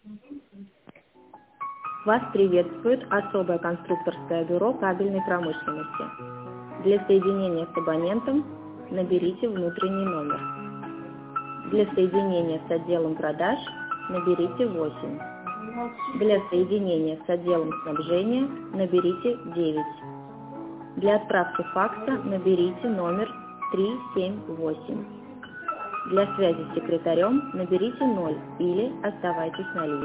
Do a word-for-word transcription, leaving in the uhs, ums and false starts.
Вас приветствует особое конструкторское бюро кабельной промышленности. Для соединения с абонентом наберите внутренний номер. Для соединения с отделом продаж наберите восемь. Для соединения с отделом снабжения наберите девять. Для отправки факса наберите номер три семь восемь. Для связи с секретарем наберите ноль или оставайтесь на линии.